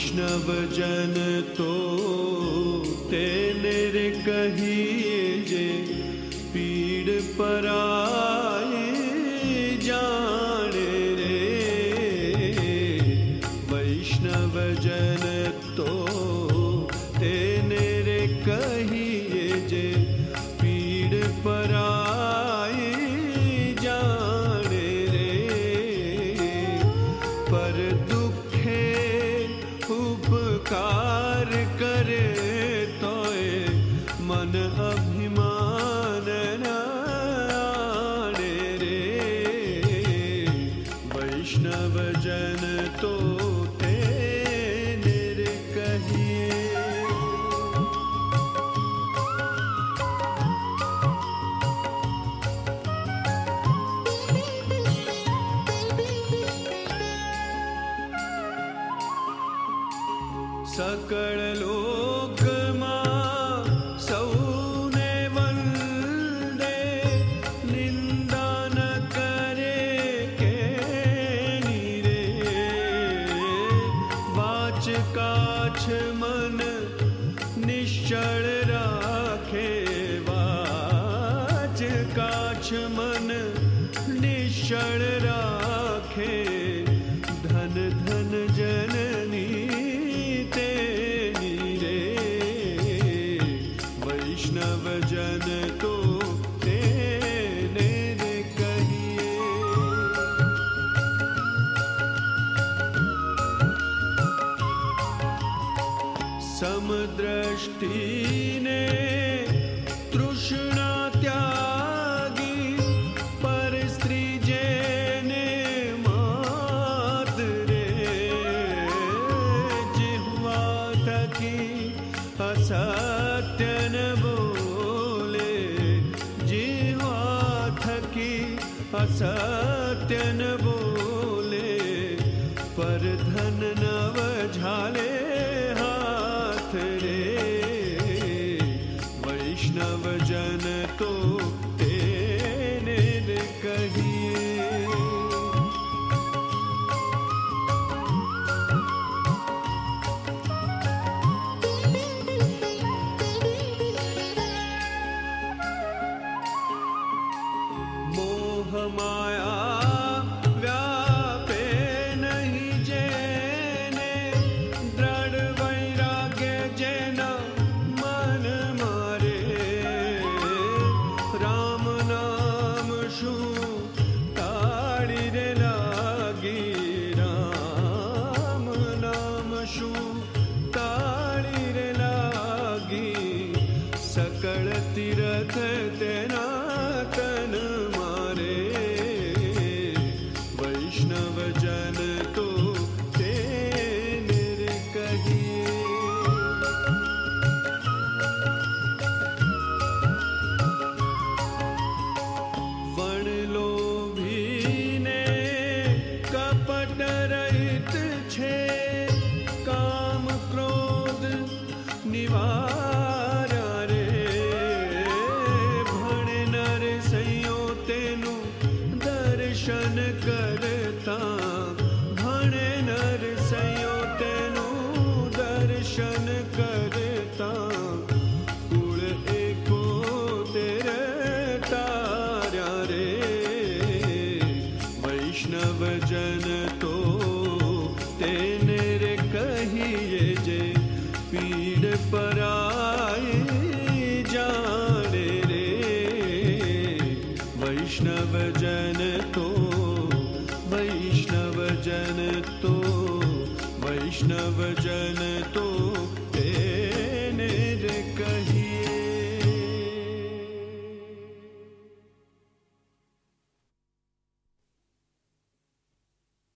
वैष्णव जन तो तेने कहिए जे पीड़ पराए जाने रे। वैष्णव जन तो तेने कहिए जे पीड़ पराए जाने रे। पर दुखे उपकार करे तोय मन अभिमान न आने रे। वैष्णव जन तो तेने कहिए। सकल लोक मां सौने वंदे निंदा न करे के नीरे। वाच काछ मन निश्चल राखे। वाच काछ मन निश्चल राखे। धन धन जननी वैष्णव जन तो तेने कहिए। समदृष्टि ने तृष्णा त्यागी। पर स्त्री जेने मात रे। जिह्वा थकी असत्य न बोले। जिह्वा थकी असत्य न बोले। पर धन नव झाले हाथ रे। वैष्णव जन तो तेने कहिए। मोह माया व्यापे नहीं जेने। दृढ़ वैराग्य जेना मन मारे। राम नाम शू ताड़ी रे लागी। राम नाम शू ताड़ी रे लागी। सकल तीरथ तेना तन मारे। वैष्णव जन तो तेने कहिए। वण लोभी ने कपट रहित छे। काम क्रोध निवारा रे। भण नर सैयो तेनु दर्शन करता। भण नर सैयो तेनु दर्शन करता। कुल एको तेरे तारा रे। वैष्णव जन तो तेने कहिए जे पीड़ पराए जाने रे। वैष्णव